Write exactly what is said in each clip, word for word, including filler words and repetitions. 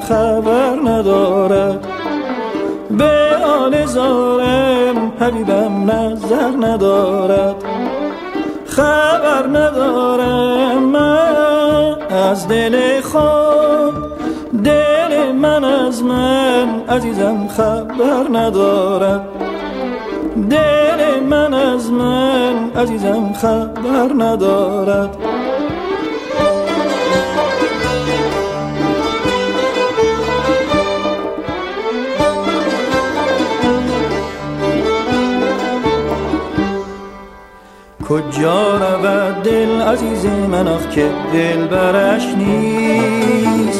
خبر ندارد، به آل زارم حبیبم نظر ندارد. خبر ندارم من از دل خود، دل من از من عزیزم خبر ندارد. دل من از من عزیزم خبر ندارد. کجا رود دل عزیز من آخ که دل برش نیست؟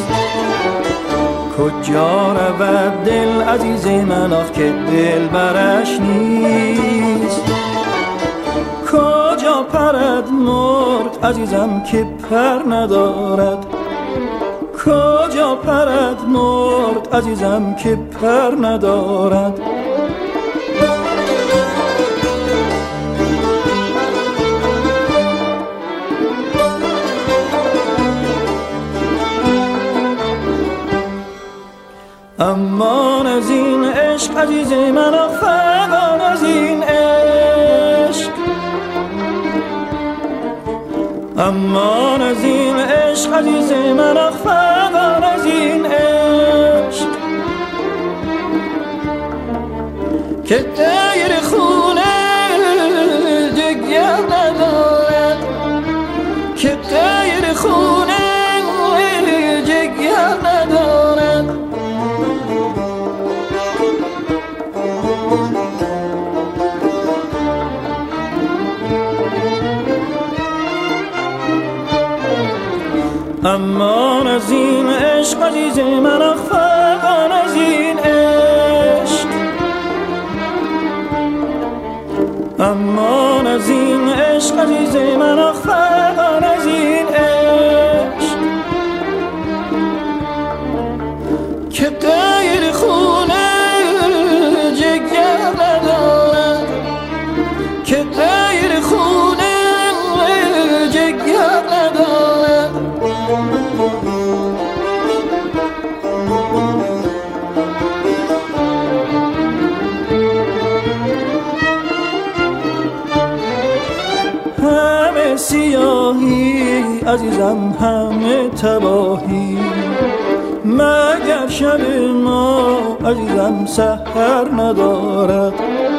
کجا رود دل عزیز من آخ که دل برش نیست؟ کجا پرد مرد عزیزم که پر ندارد؟ کجا پرد مرد عزیزم که پر ندارد؟ امان از این عشق عزیز من فغان از این عشق، امان از این عشق عزیز من فغان از این عشق، که دیر خونه دیگر ندارد، که دیر خونه دیگر ندارد. امان از این عشق عزیز من فغان از این عشق، امان از این عشق عزیز من فغان از این عشق، که غیر خونه جگر ندارد، که غیر خونه جگر ندارد. همه سیاهی عزیزم همه تباهی، مگر شب ما عزیزم سحر ندارد.